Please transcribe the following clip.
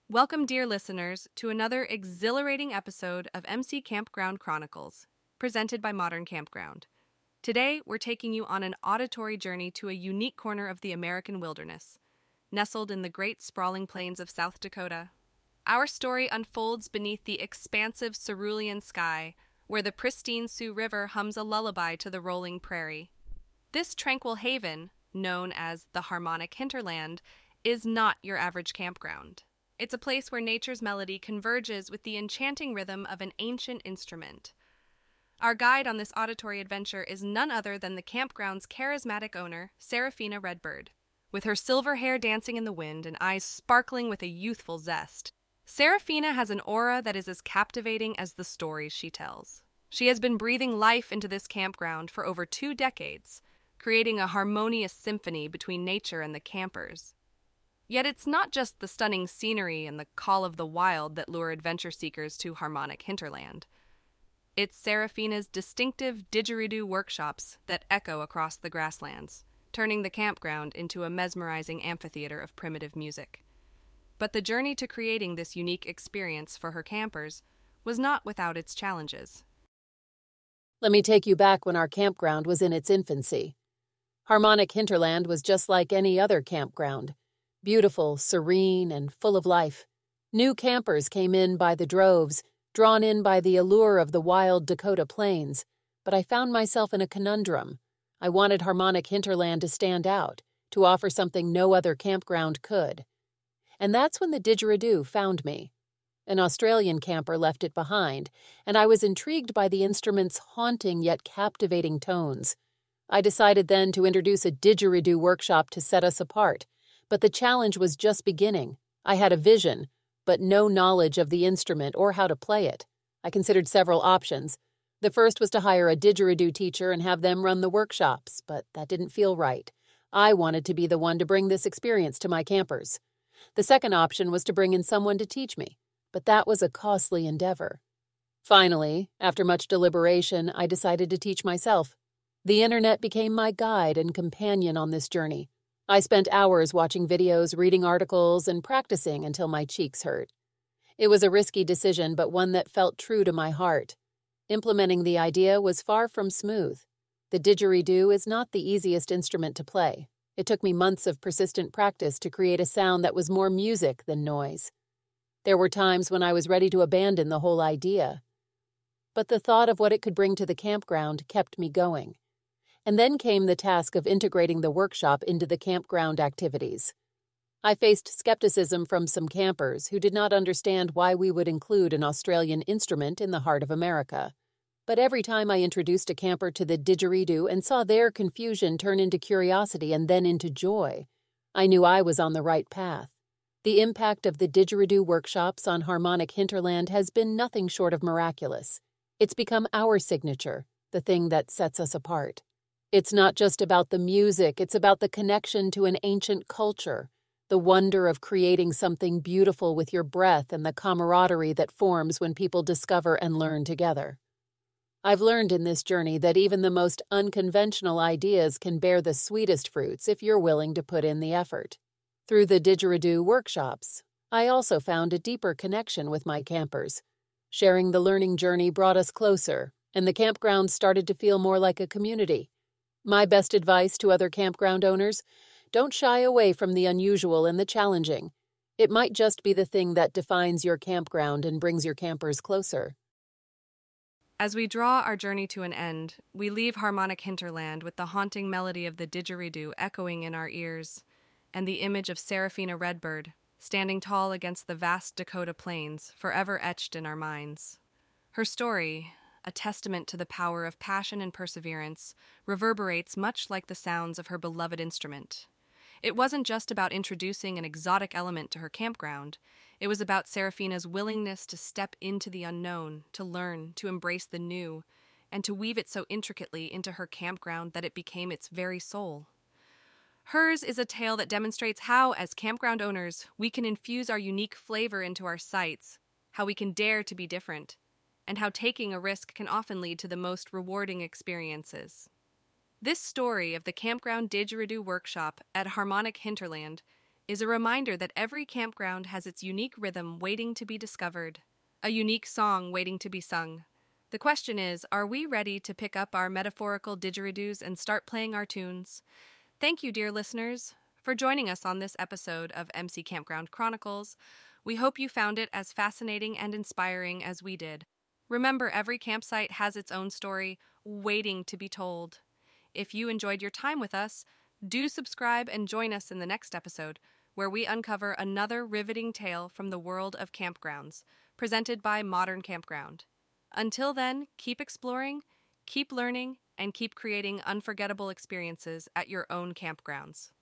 Welcome, dear listeners, to another exhilarating episode of MC Campground Chronicles, presented by Modern Campground. Today, we're taking you on an auditory journey to a unique corner of the American wilderness, nestled in the great sprawling plains of South Dakota. Our story unfolds beneath the expansive cerulean sky, where the pristine Sioux River hums a lullaby to the rolling prairie. This tranquil haven, known as the Harmonic Hinterland, is not your average campground. It's a place where nature's melody converges with the enchanting rhythm of an ancient instrument. Our guide on this auditory adventure is none other than the campground's charismatic owner, Serafina Redbird. With her silver hair dancing in the wind and eyes sparkling with a youthful zest, Serafina has an aura that is as captivating as the stories she tells. She has been breathing life into this campground for over 2 decades, creating a harmonious symphony between nature and the campers. Yet it's not just the stunning scenery and the call of the wild that lure adventure seekers to Harmonic Hinterland. It's Serafina's distinctive didgeridoo workshops that echo across the grasslands, turning the campground into a mesmerizing amphitheater of primitive music. But the journey to creating this unique experience for her campers was not without its challenges. Let me take you back when our campground was in its infancy. Harmonic Hinterland was just like any other campground. Beautiful, serene, and full of life. New campers came in by the droves, drawn in by the allure of the wild Dakota plains, but I found myself in a conundrum. I wanted Harmonic Hinterland to stand out, to offer something no other campground could. And that's when the didgeridoo found me. An Australian camper left it behind, and I was intrigued by the instrument's haunting yet captivating tones. I decided then to introduce a didgeridoo workshop to set us apart. But the challenge was just beginning. I had a vision, but no knowledge of the instrument or how to play it. I considered several options. The first was to hire a didgeridoo teacher and have them run the workshops, but that didn't feel right. I wanted to be the one to bring this experience to my campers. The second option was to bring in someone to teach me, but that was a costly endeavor. Finally, after much deliberation, I decided to teach myself. The internet became my guide and companion on this journey. I spent hours watching videos, reading articles, and practicing until my cheeks hurt. It was a risky decision, but one that felt true to my heart. Implementing the idea was far from smooth. The didgeridoo is not the easiest instrument to play. It took me months of persistent practice to create a sound that was more music than noise. There were times when I was ready to abandon the whole idea. But the thought of what it could bring to the campground kept me going. And then came the task of integrating the workshop into the campground activities. I faced skepticism from some campers who did not understand why we would include an Australian instrument in the heart of America. But every time I introduced a camper to the didgeridoo and saw their confusion turn into curiosity and then into joy, I knew I was on the right path. The impact of the didgeridoo workshops on Harmonic Hinterland has been nothing short of miraculous. It's become our signature, the thing that sets us apart. It's not just about the music, it's about the connection to an ancient culture, the wonder of creating something beautiful with your breath and the camaraderie that forms when people discover and learn together. I've learned in this journey that even the most unconventional ideas can bear the sweetest fruits if you're willing to put in the effort. Through the didgeridoo workshops, I also found a deeper connection with my campers. Sharing the learning journey brought us closer, and the campground started to feel more like a community. My best advice to other campground owners: don't shy away from the unusual and the challenging. It might just be the thing that defines your campground and brings your campers closer. As we draw our journey to an end, we leave Harmonic Hinterland with the haunting melody of the didgeridoo echoing in our ears, and the image of Serafina Redbird, standing tall against the vast Dakota plains, forever etched in our minds. Her story, a testament to the power of passion and perseverance, reverberates much like the sounds of her beloved instrument. It wasn't just about introducing an exotic element to her campground. It was about Serafina's willingness to step into the unknown, to learn, to embrace the new, and to weave it so intricately into her campground that it became its very soul. Hers is a tale that demonstrates how, as campground owners, we can infuse our unique flavor into our sites, how we can dare to be different, and how taking a risk can often lead to the most rewarding experiences. This story of the Campground Didgeridoo Workshop at Harmonic Hinterland is a reminder that every campground has its unique rhythm waiting to be discovered, a unique song waiting to be sung. The question is, are we ready to pick up our metaphorical didgeridoos and start playing our tunes? Thank you, dear listeners, for joining us on this episode of MC Campground Chronicles. We hope you found it as fascinating and inspiring as we did. Remember, every campsite has its own story waiting to be told. If you enjoyed your time with us, do subscribe and join us in the next episode, where we uncover another riveting tale from the world of campgrounds, presented by Modern Campground. Until then, keep exploring, keep learning, and keep creating unforgettable experiences at your own campgrounds.